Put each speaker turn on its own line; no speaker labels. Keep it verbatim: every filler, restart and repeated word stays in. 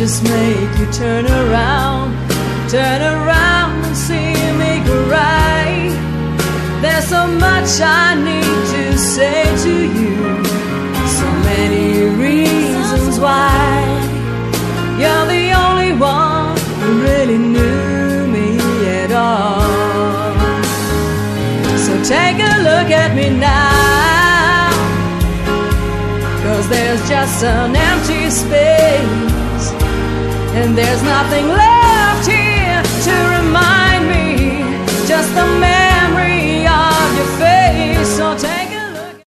just make you turn around, turn around and see me cry. There's so much I need to say to you, so many reasons why. You're the only one who really knew me at all. So take a look at me now, 'cause there's just an empty space, and there's nothing left here to remind me, just the memory